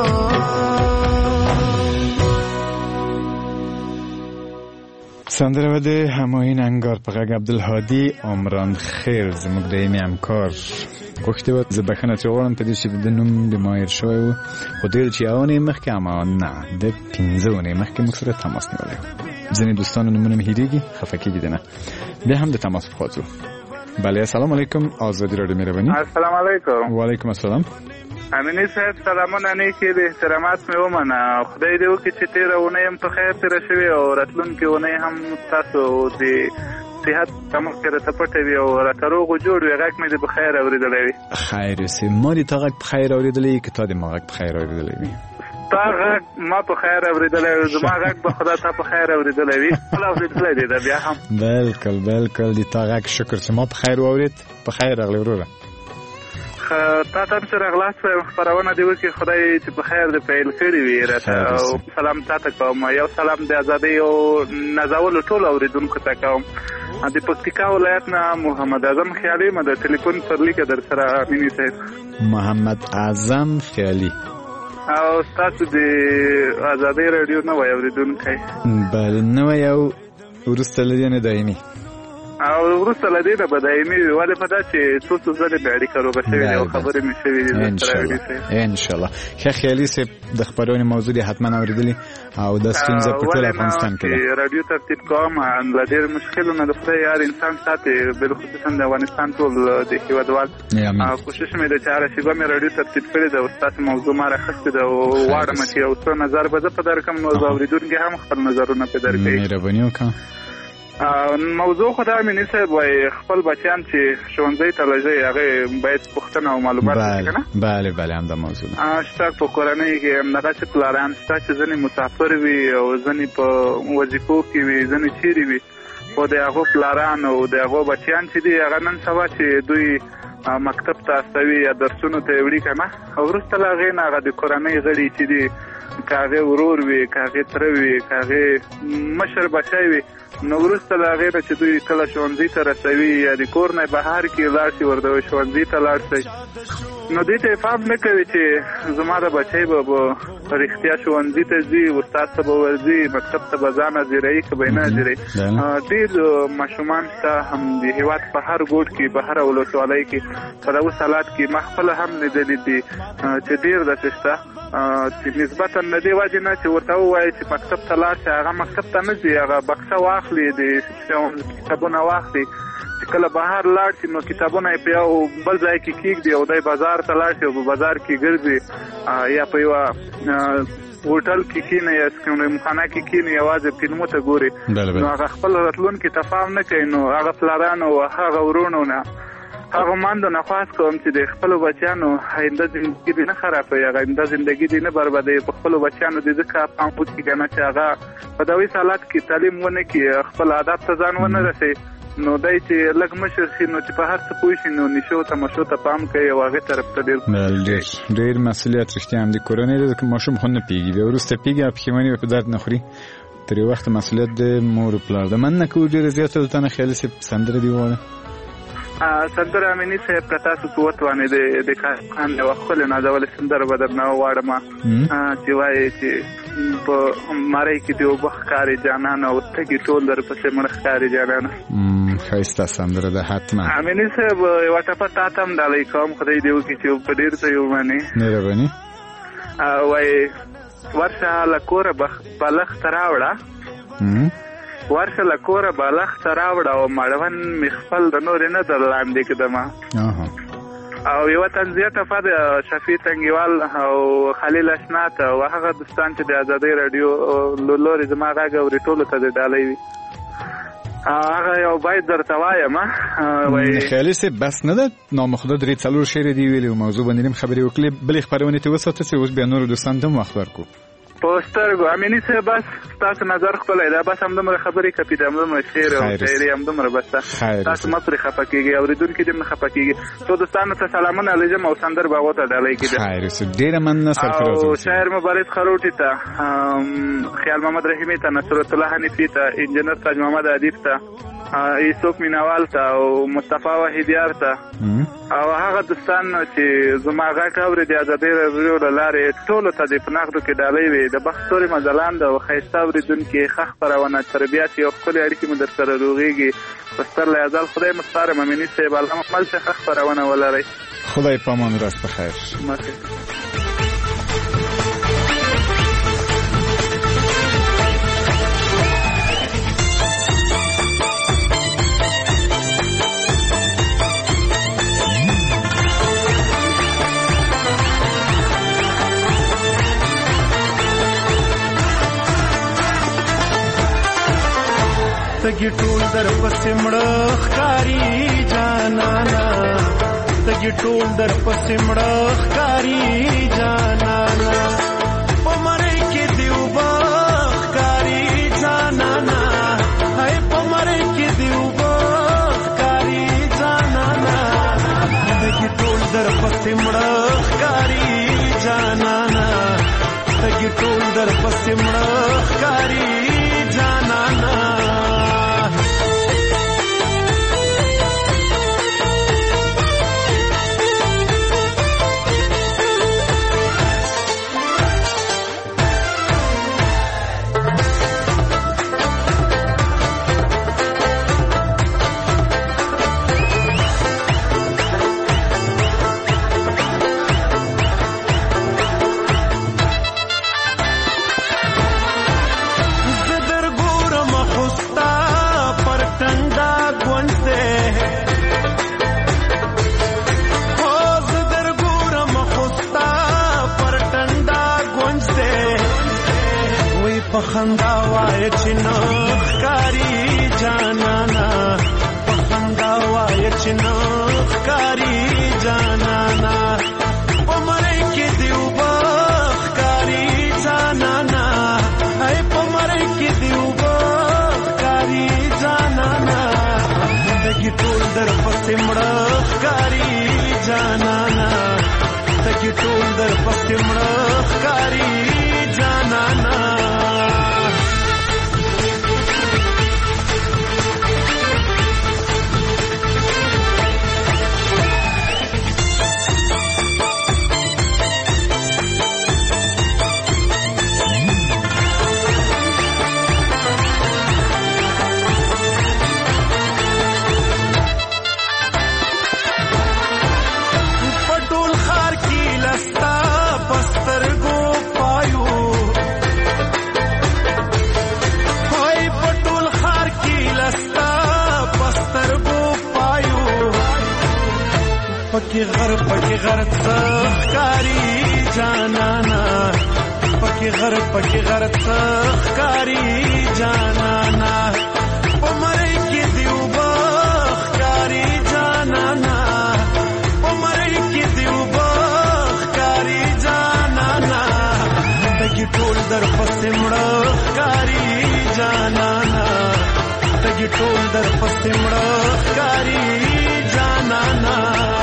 سندره و د همایون انگار په غږ عبدالهادي عمران خیر زموږ دایمي همکار غوښتې وه زه بښنه ترې غواړم په دې چې د نوم د ماهر شوی و خو ډېر چې یوه اونۍ مخکې اما نه د پنځه اونۍ مخکې موږ سره تماس نیولی و. ځینې دوستانو نومونه مې هېرېږي خفه کېږي دې نه بیا هم د تماس په خوا ځو. بله السلام علیکم آزادی رادیو مهرباني. السلام علیکم. وعلیکم السلام. امینی صاحب سلامونه نیکې دي احترامات مې ومنه خدای دې وکړي چې تېره اونۍ هم په خیر تېره شوې او راتلونکې اونۍ هم تاسو د صحت تمکې راته پټې وي او راته روغ و جوړ وي غږ مې دې په خیر اورېدلی وي. خیر اوسې ما دې تا غږ په خیر اورېدلی وي که تا دې ما غږ په خیر اورېدلی وي؟ تا غږ ما په خیر اورېدلی وي زما غږ به خدا تا په خیر اورېدلی وي خپل اورېدلی دی دا بیا هم بلکل بلکل د تا غږ شکر چې ما په خیر واورېد په خیر راغلی وروره تا ته هم چې راغلاست وایم خپرونه دې وکړي خدای چې په خیر دې پیل کړي وي راته او سلام تا ته کوم یو سلام د ازادۍ او نازولو ټولو اورېدونکو ته کوم د پکتیکا ولایت نه محمد اعظم خیالي یم د ټلیفون پر لیکه در سره مینی صاحب محمد اعظم خیالي او ستاسو د ازادۍ راډیو نوی اورېدونکی بله نوی او وروسته له دې نه دایمي او وروسته له دې نه به دایمي وي ولې په دا چې څو څو ځلې مې اړیکه روغه شوې دي او خبرې مې شوې دي انشاءالله. ښه خیالي صاحب د خپرونې موضوع دې حتما اورېدلې او دا ستونزه په ټول افغانستان کې ده راډیو ترتیب کوم له ډېر مشکلو نه د خدای یار انسان ساتي بالخصوصا د افغانستان ټول د هېوادوال کوشش مې دی چې هره شېبه مې راډیو ترتیب کړې ده او ستاسو موضوع ما راخیستې ده او غواړم چې یو څه نظر به زه په درکړم نو اورېدونکي هم خپل نظرونه پرې درکوي. مهرباني وکړه. موضوع خو دا مینی صاحب وایي خپل بچیان چې ښوونځي ته لږئ هغې باید پوښتنه او معلومات وکړي که نه بله بله همدا موضوع ده شته په کورنۍ کې همدغسې پلاران شته چې ځینې مسافر وي او ځینې په وظیفو کې وي ځینې چیرې وي خو د هغو پلاران او د هغو بچیان چې دي هغه نن سبا چې دوی مکتب ته استوي یا درسونو ته یې وړي که نه او وروسته له هغې نه هغه د کورنۍ غړي چې دي که هغې ورور وي که هغې تره وي که هغې مشر بچی وي نو وروسته له هغې نه چې دوی کله ښوونځي ته رسوي یا د کور نه بهر کې لاړ شي ورته وایي ښوونځي ته لاړ شئ نو دې ته یې پام نه کوي چې زما د بچی به به رښتیا ښوونځي ته ځي استاد ته به ورځي مکتب ته به ځان حاضروي که به یې نه حاضروي ډېر ماشومان شته هم د هېواد په هر ګوټ کې په هره ولسوالۍ کې په دغه حالات کې ما خپله هم لیدلي دي چې ډېر داسې شته چې نسبتا له دې وجې نه چې ورته ووایي چې مکتب ته لاړ شي هغه مکتب ته نه ځي هغه بکسه واخلي د کتابونه واخلي چې کله بهر لاړ شي نو کتابونه یې په یو بل ځای کې کېږدي او دی بازار ته لاړ شي او په بازار کې ګرځي یا په یوه هوټل کې کینې یا کوم خانه کې کینې یوازې فلمو ته ګوري نو هغه خپل راتلونکي ته پام نه کوي نو هغه پلارانو او هغه ورونو نه هغه ماندو نه خاص کوم چې د خپل بچیانو آینده ژوندۍ نه خرابوي هغه آینده ژوندۍ نه بربادوي په خپل بچیانو د ځکه پام وکړي کنه چې هغه په داوی حالات کې تعلیم ونه کې خپل عادت ته ځان ونه رسي نو دای چې لږ مشر شي نو چې په هر څه پوه شي نو نشو ته مشو ته پام کوي او هغه طرف ته ډیر ډیر ډیر مسؤلیت رښتیا هم د کورنۍ د ماشوم خو نه پیږي بیا وروسته پیږي په پښیماني په درد نه خوري تر یو وخت مسؤلیت د مور پلار د من نه کو ډیر زیاته دلته نه خیال سي سندره دی وله سندره امینی سه پتا سو قوت باندې د د خان د وخت نه نازول سندره بدر نه واړم چې وایي چې په ماري کې دی وبخاري جانان او ته کې ټول در پسې مرخاري جانان خایسته سندره ده حتما امینی سه یو ټاپه تاتم دالای کوم خدای دیو کې چې په ډیر ته یو باندې نه ربني وای ورشه لکوره بلخ تراوړه ورشه لکوره بالغ تراوړه او مړون مخفل د نور نه در لاندې کدمه او یو تنزیه تفاد شفیع تنگیوال او خلیل اشنات او هغه دوستان چې د ازادي رادیو لوري زما غاګه ورې ټولو ته د ډالۍ وي هغه یو باید درته وایم وای خیالي سي بس نه ده نامخدا درې څلور شعر دی ویلي موضوع باندې خبرې وکړي بلې خبرونه ته وساته چې اوس بیا نور دوستان ته وخت ورکو پوسټر ګو امینی سه بس تاسو نظر خپل دا بس هم دمر خبرې کپی د همدمر شعر او شاعري هم دمر بس تاسو مپر خپکیږي او ردون کې دم خپکیږي تو دوستانو ته سلامونه علیکم او سندر باغو ته ډالۍ کیږي خیر سه ډیر من سرفراز او شاعر مبارک خروټی ته خیال محمد رحیمی ته نصرت الله حنیفی ته انجنیر تاج محمد ادیب ته ایسوک مینوال ته او مصطفی وحیدیار ته او هغه دوستان چې زماغه کاوري د ازادي رادیو لارې ټولو ته د پناغدو کې ډالۍ وي د بختوري مزلان د خیستا اوریدونکو خخ پرونه تربیات یو خپل اړیکې مو در سره روغيږي پستر له ازل خدای مستاره ممنی سه بالا مل څخه خخ پرونه ولري خدای پامان راست بخیر تګي ټول در پسې مړخ کاری جانانا تګي ټول در پسې مړخ کاری جانانا پمره کې دیو باخ کاری جانانا هاي پمره کې دیو باخ کاری جانانا تګي ټول در پسې مړخ کاری جانانا تګي ټول در پسې مړخ کاری جانانا پخندا وای چې نخ کاری جانانا پخندا وای چې نخ کاری جانانا پمره کې دیو باخ کاری جانانا هاي پمره کې دیو باخ کاری جانانا دګي ټول در پسې مړخ کاری جانانا دګي ټول در پسې مړخ کاری جانانا پکی غر پکی غر تخکاری جانانا پکې غر پکې غر ښکاری جانانا عمرې کې دیو بخکاری جانانا عمرې کې دیو بخکاری جانانا تګي ټول در پسې مړه ښکاری جانانا تګي ټول در پسې مړه ښکاری جانانا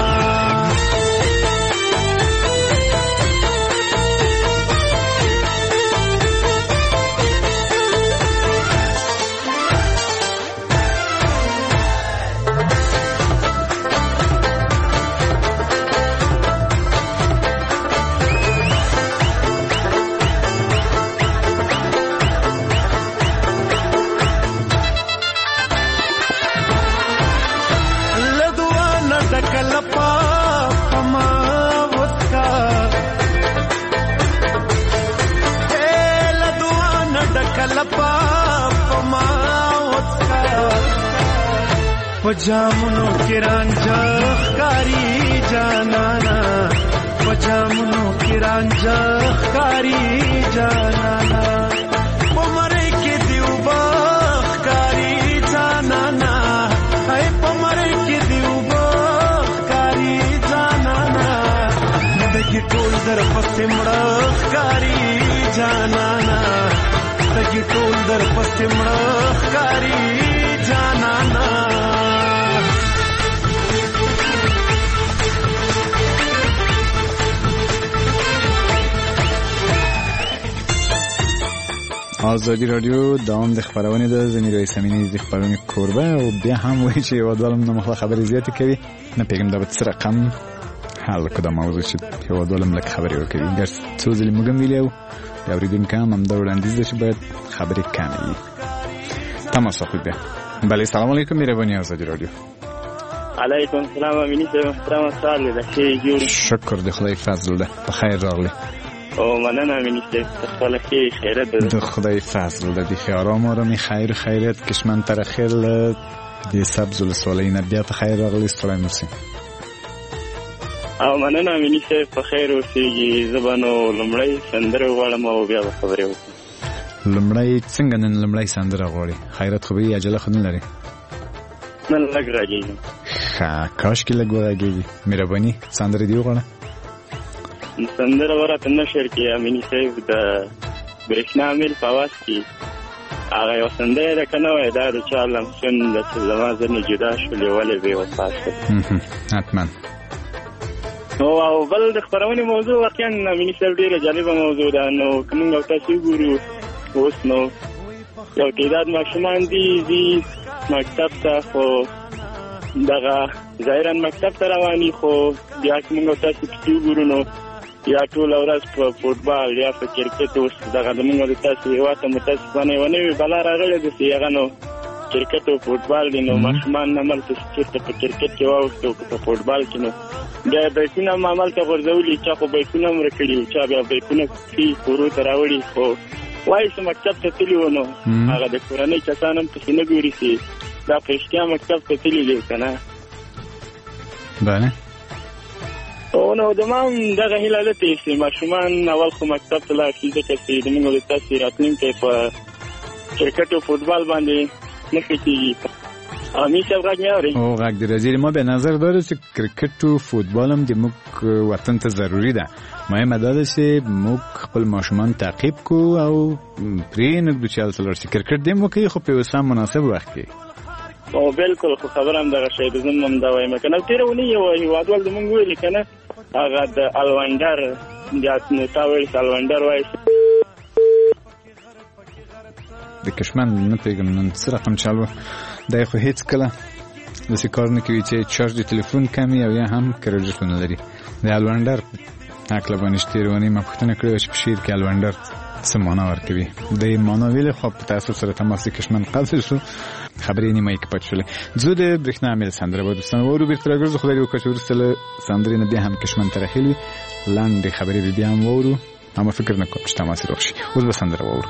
पजामुनो के रांझा कारी जानाना पजामुनो के रांझा कारी जानाना पमरे के दिउबा कारी जानाना है पमरे के दिउबा कारी जानाना तगी टोल दर पसे मुड़ा कारी जानाना तगी टोल दर पसे मुड़ा कारी जानाना آزادی رادیو دوام د خبرونه د زمیر اسمینی د خبرونه کوربه او بیا هم وایي چې ودوالم نو مخه خبرې زیاتې کوي نه پیغام د بت رقم حل کده موضوع چې ودوالم لک خبرې وکړي ګر څو ځلې موږ ویلو دا ورېدون کم هم دا وړاندیز ده چې باید خبرې کمې وي تماس خو بیا بله سلام علیکم مهرباني آزادی رادیو علیکم السلام امینی صاحب محترم سال ده چې جوړ شکر د خدای فضل ده په خیر راغلی او مننه امینی صاحب خپل خیر خیرت ده د خدای فضل ده د آرام آرامی خیر خیرت کشمن تر خیر د سبز ولسوالۍ بیا په خیر راغلی ستړی مسی او مننه امینی صاحب په خیر اوسېږي زبانو لمړی سندره غواړم او بیا به خبرې وکړم لمړی څنګه نن لمړی سندره غواړي خیرت خو به عجله خو نه لري نن لږ راګېږي ښه کاش کې لږ وغږېږي مهرباني سندره دې وغواړه سندره ورته نشر کې امینی صاحب د برېښنا میل په اواز کې هغه یو سندره ده که نه وای دا د چا لمسون ده چې زما ځنې جدا شولې ولې بې وفا شولې حتما او بل د خبرونې موضوع واقعا امینی صاحب ډېره جالبه موضوع ده نو که موږ او تاسو وګورو اوس نو یو تعداد ماشومان دي ځي مکتب ته خو دغه ظاهرا مکتب ته رواني خو بیا که موږ او تاسو پسې وګورو نو یا ټوله ورځ په فوټبال یا په کرکټ اوس دغه د موږ د تاسو هېواد ته متاسفانه یوه نوې بلا راغلې ده چې هغه نو کرکټ او فوټبال دی نو ماشومان هملته چېرته په کرکټ کې واوښته او که په فوټبال کې نو بیا یې بیکونه هم هملته غورځولي چا خو بیکونه هم ورکړي وو چا بیا بیکونه پسې کورو ته راوړي خو وایي چې مکتب ته تللي وو نو هغه د کورنۍ کسان هم پسې نه ګوري چې دا په رښتیا مکتب ته تللي دي که نه بله او نو زما هم دغه هیله ده چې ماشومان اول خو مکتب ته لاړ شي ځکه چې زموږ د تاسې راتلونکی په کرکټ او فوټبال باندې نه ښه کېږي امین صاحب غږ مې اوري او غږ دې راځي ما به نظر داره چې کرکټ او فوټبال هم د موږ وطن ته ضروري ده مهمه دا ده چې موږ خپل ماشومان تعقیب کو او پرې نه ږدو چې هلته لاړ شي کرکټ دې هم وکړي خو په یو سم مناسب وخت کې او بالکل خو خبره هم دغه شی د زم هم دا وایم که نه تېره اونۍ یو هېوادوال زموږ ویلي که نه هغه د الونډر نو تا ویل چې الونډر وایي د کشمن نه پوهېږم نن څه رقم چل و دی خو هېڅ کله داسې کار نه کوي چې چارج د تلیفون کم وي او یا هم کریډټ ونه لري د الونډر هکله باندې چې تېرې اونۍ ما پوښتنه کړې وه چې په شعر کې الونډر څه معنا ورکوي د معنا ویلې خو په تاسو سره تماس کشمن قطع شو خبرې نیمایي کې پټ شولې ځو د برېښنا میل سندره به دوستان واورو بېرته راګرځو خدای دې وکړه چې وروسته له سندرې نه بیا هم کشمن ته راخیل وي لنډې خبرې به بیا هم واورو اما فکر نه کوم چې تماس یې روغ شي اوس به سندره واورو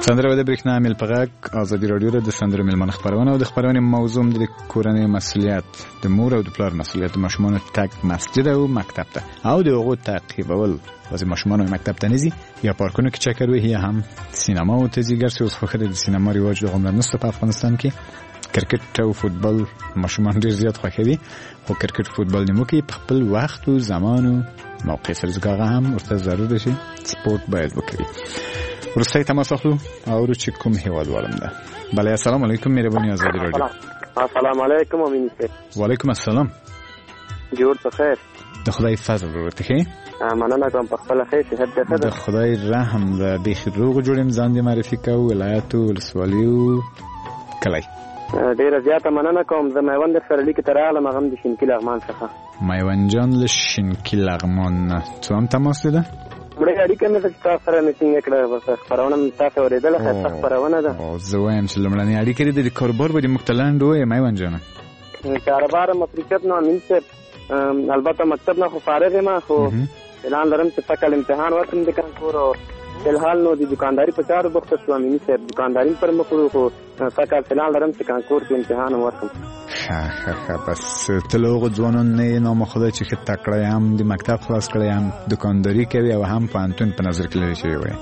سندره د برېښنا میل په غږ ازادي راډیو د سندرو میلمانه خپرونه او د خپرونې موضوع د کورنۍ مسؤلیت د مور او د پلار مسؤلیت د ماشومانو تګ مسجد او مکتب ته او د هغو تعقیبول واسه ماشومانو مکتب ته نزي یا پارکونو کې چکر وهي یا هم سینما او تزیګر څه اوس خو د سینما رواج د عمر نسته په افغانستان کې کرکټ او فوتبال ماشومان ډیر زیات خوښوي خو کرکټ فوتبال نیمو کې په خپل وخت او زمان او موقع سره ځګه هم ورته ضروري شي سپورت باید وکړي. ورسته تماس اخلو او رو چې کوم هیواد ولم ده. بله السلام علیکم مهرباني آزادی رادیو. السلام علیکم امین صاحب. وعلیکم السلام. جوړ په خیر. د خدای فضل ورته کې مننه کوم په خپل خیر صحت ده. د خدای رحم ده به روغ جوړم ځان دې معرفي کو ولایت او ولسوالیو کلی. ډیره زیاته مننه کوم زه میوند سره لیک تر عالم غم د شینکی لغمان څخه. میوند جان له شینکی لغمان څو هم تماس ده؟ مړی اړیکه مې د تاسو سره میټینګ کړه بس خبرونه مې تاسو اوریدله خاصه خبرونه ده. او زه وایم چې لمړنۍ اړیکې د کاروبار به د مختلند وې میوند جان. کاروبار مصریفت نو امین صاحب البته مکتب نه خو فارغ یم خو اعلان لرم چې فکل امتحان ورکړم د کانکور او فلحال نو د دکانداري په کار بوخته شو امین صاحب دکانداري پر مخ وړو خو فکل فلحال لرم چې کانکور کې امتحان ورکړم. ښه ښه بس تلوغ ځوانان نه نام خدای چې خې تکړه هم د مکتب خلاص کړی هم دکانداري کوي او هم پانتون په نظر کې لري شوی وي.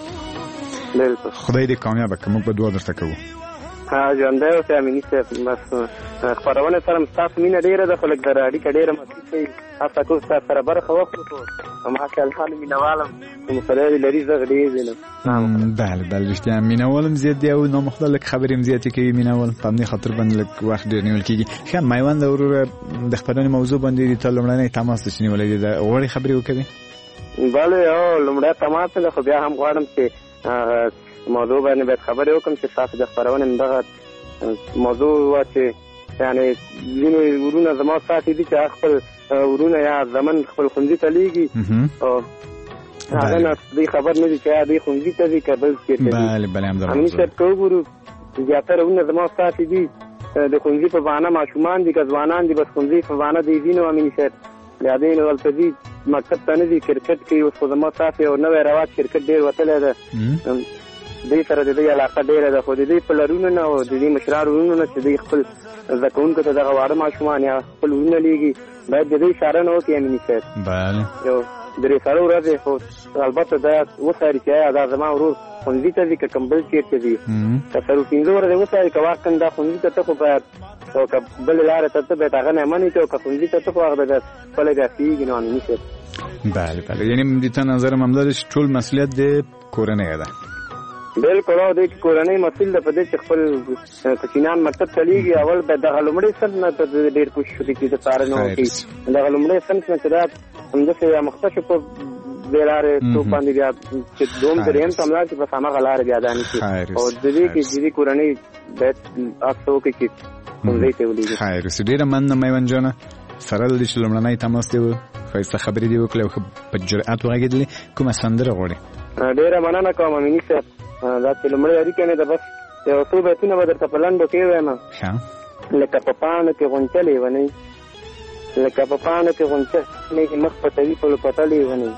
بالکل خدای دې کامیاب کړي موږ به دعا درته کوو. ها ژوندی اوسې امین صاحب بس خپرونه سره ستاسو مینه ډېره ده خو لږ د اړیکه ډېره مصروفه وي هڅه کوم ستاسو سره برخه وکړو خو هماغسې الحال مینهوال یم نو خدای لري زه ډېر ځینم. بله بله رښتیا مینهوال هم زیات دی او نامخدا لږ خبرې هم زیاتې کوي مینهوال په همدې خاطر باندې لږ وخت ډېر نیول کېږي. ښه میوند وروره د خپرونې موضوع باندې تا لومړنی تماس چې نیولی دی د غواړې خبرې وکړې؟ بله او لومړی تماس ده خو بیا هم غواړم چې موضوع باندې باید خبرې وکړم چې تاسو د خپرونې دغه موضوع وه چې یعنې ځینې ورونه زما ساتي دي چې خپل ورونه یا زمن خپل ښوونځي ته لیږي او هغه نه دوی خبر نه دي چې یا دوی ښوونځي ته ځي که بل چېرته ځي. امین صاحب که وګورو زیاتره ورونه زما ساتي دي د ښوونځي په بهانه ماشومان دي که ځوانان دي بس ښوونځي په بهانه دی ځي نو امین صاحب بیا دوی نو هلته ځي مکتب ته نه ځي کرکټ کوي اوس خو زما ساتي یو نوی رواج کرکټ ډېر وتلی ده دوی سره د دوی علاقه ډېره ده خو د دوی په لرونو نه او د دوی مشرانو ورونو نه چې دوی خپل زده کوونکو ته دغه واړه ماشومان یا خپل ورونه لیږي باید د دوی اشاره نه وکړي امیني صاحب. بله یو درې څلور ورځې خو البته دا وڅاري چې ایا دا زما ورور ښوونځي ته ځي که کوم بل چېرته ځي که څلور پېنځه ورځې وڅاري که واقعا دا ښوونځي ته ته خو باید او که بلې لارې ته ته باید هغه نه منې ته او که ښوونځي ته ته خو هغه به خپله بیا کېږي نو امیني صاحب. بله بله یعنې د تا نظر هم همدا ده چې ټول مسؤلیت د کورنۍ ده. بالکل او د کورنۍ مسؤل ده په دې چې خپل کوچنیان مکتب ته لیږي اول به دغه لومړی صنف نه ته ډېر کوشش وکړي چې د څارنه وکړي دغه لومړی صنف نه چې دا همداسې یا مخته شو په دې لارې څوک باندې بیا چې دوم درېیم ته همدا چې بس هماغه لارې بیا ادا نه شي او د دې کې د دې کورنۍ باید هڅه وکړي چې ښوونځي ته ولیږي. خیر اوسې ډېره مننه میوند جانه سره له دې چې لومړنی تماس دی ښایسته خبرې دې وکړې او په جرئت وغږېدلې کومه سندره غواړې؟ ډېره مننه کوم امیني صاحب دا چې لومړی اړیکه مې ده بس یو څو بیتونه به درته په لنډو کې ووایم لکه په پاڼو کې غونچه لیونۍ لکه په پاڼو کې غونچه مخ پټوي په لپټه لیونۍ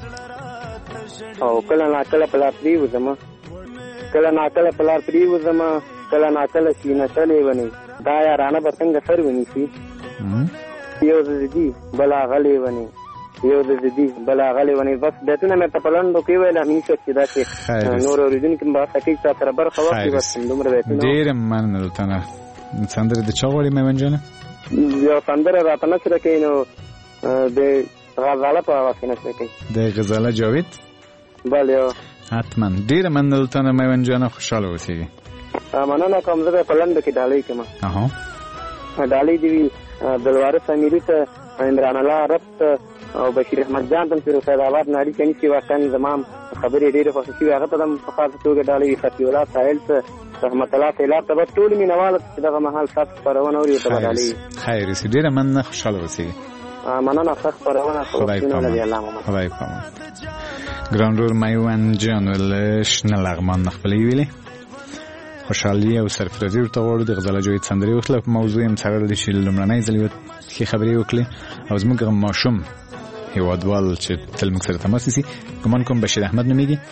او کله ناکله په لار پرېوځمه کله ناکله په لار پرېوځمه کله ناکله سینچه لیونۍ دا یارانه به څنګه سر ونیسي یو د دي بل هغه لیونۍ یو د دې بل غلې ونی بس بیتونه مې ته پلانډو کې ویل امین څه چې دا چې نور اوریدونکو به تاسو ته سره برخه واخلي بس دومره بیتونه ډېر مننه تنه سندره د چا وړي مې منجنه یو سندره راته نه سره کینو د غزاله په واسطه نه کوي د غزاله جاوید بله یو حتما ډېر مننه تنه مې منجنه خوشاله اوسئ. مننه کوم زه په لنډ کې ډالۍ کوم اها ډالۍ دی دلوارث امیری ته عمران الله ربط او بشیر احمد جان تم سره سید آباد ناری کني چې واقعا زمام خبرې ډېرې خوښې شوې هغه ته هم په خاصه توګه ډالۍ فتحي الله ساحل ته رحمت الله تعالی ته به ټول مینهوال چې دغه مهال تاسو خپرونه اوري ته ډالۍ خیر اوسې ډېره مننه خوشحاله اوسئ. مننه ښه خپرونه خدای پامان خدای پامان. ګران ورور میوند جان ول شنه لغمان خپلې ویلې خوشحالي او سرفرازي ورته غواړو د غزاله جاوید سندرې وکړه په موضوع یې څارل دي چې لومړنۍ ځل یو ښې خبرې وکړې او زموږ ماشوم هیوادوال چې تل موږ سره تماس نیسي ګمان کوم بشیر احمد نومیږي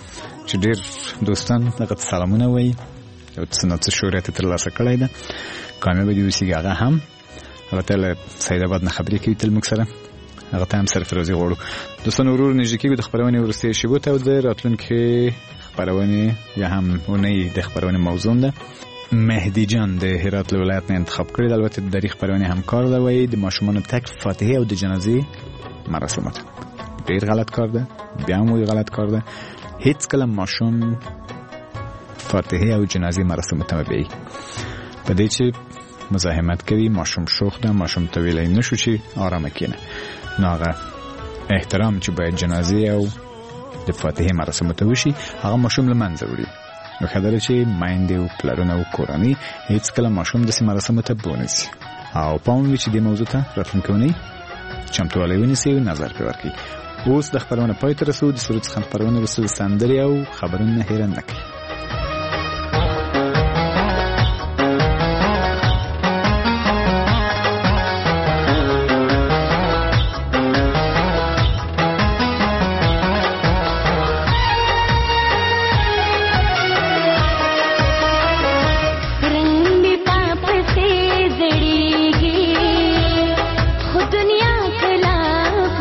چې ډیر دوستان دغه سلامونه وایي او څنګه شهرت ترلاسه کړی ده. کامیاب دي اوسېږي هغه هم. البته له سید آباد نه خبرې کوي تل موږ سره، هغه ته هم سرفرازي غواړو. دوستان ورور نږدې کېږو د خپرونې وروستۍ شېبو ته او د راتلونکې خپرونې یا هم اونۍ د خپرونې موضوع ده. مهدي جان د هرات له ولایت نه انتخاب کړی ده. البته د دې خپرونې همکار ده، وایي د ماشومانو تک فاتحه او د جنازې مراسمات. ډېر غلط کار ده، بیا هم وایي غلط کار ده. هیڅ کله ماشوم فاتحه او جنازې مراسمو ته مه بیایي. په دې چې مزاحمت کوي، ماشوم شوخ ده، ماشوم ته ویلی نشو چې آرامه کینه. نو هغه احترام چې باید جنازې او د فاتحه مراسمو ته وشي هغه ماشوم له منځه وړي. نو ښه ده چې میندې او پلرونه او کورنۍ هیڅ کله ماشوم داسې مراسمو ته بونیسي او پام وي چې دې موضوع ته راتلونکې اونۍ چمتووالی ونیسي او نظر پرې ورکړي. اوس د خپرونه پای ته رسو. د سرود څخه خپرونه وروسته سندرې او خبرونه هېره نه کړي.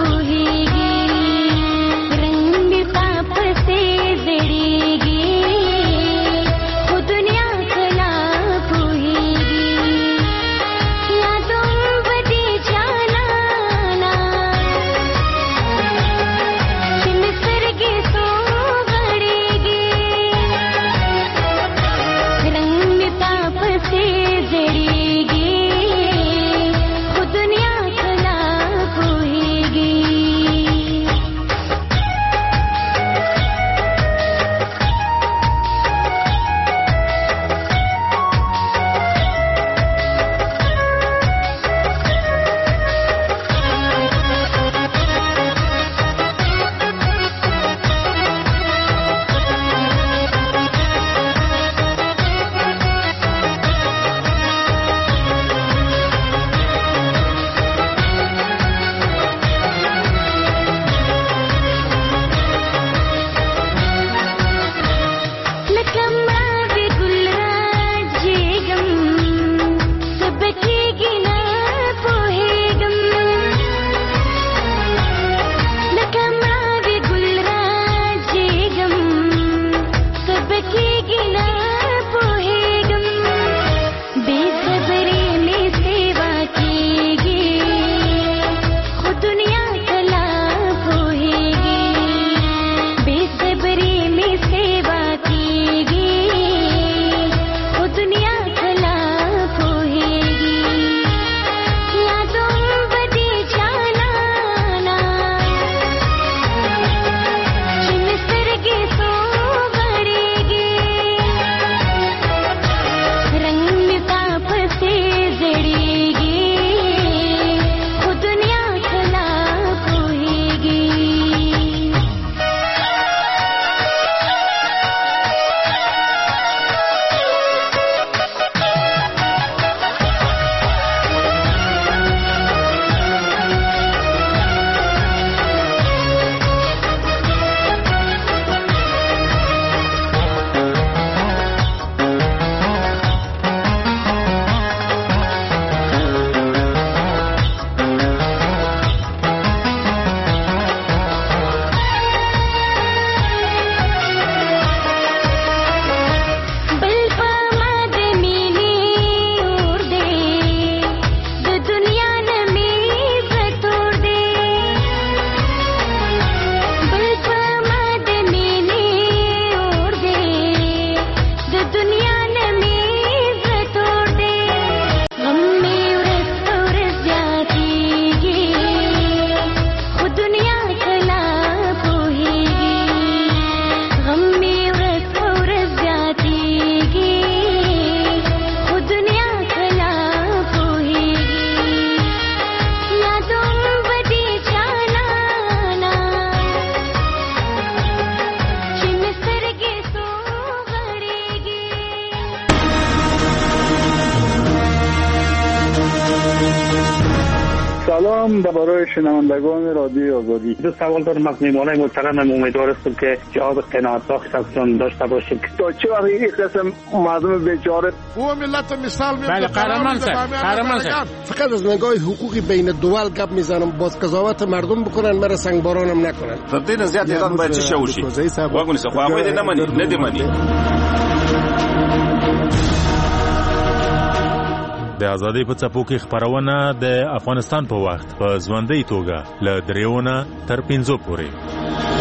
रंग पाप से जड़ेगी سلام برای شنوندگان رادیو آزادی. دو سوال دارم از میهمانای محترمم، امیدوار هستم که جواب قناعت بخشتون داشته باشید. تا چه وقت این قسم مردم بیچاره او ملت مثال میاد. بله قهرمان صاحب، قهرمان صاحب فقط از نگاه حقوقی بین دول گپ میزنم، باز قضاوت مردم بکنن، مرا سنگبارانم نکنن. تدین زیاد اعلان باید چه وشي واګونی څه خو هغه دې نه مني نه دې مني. د ازادۍ په څپو کې خپرونه د افغانستان په وخت په ژوندۍ توګه له دریونه تر پنځو پورې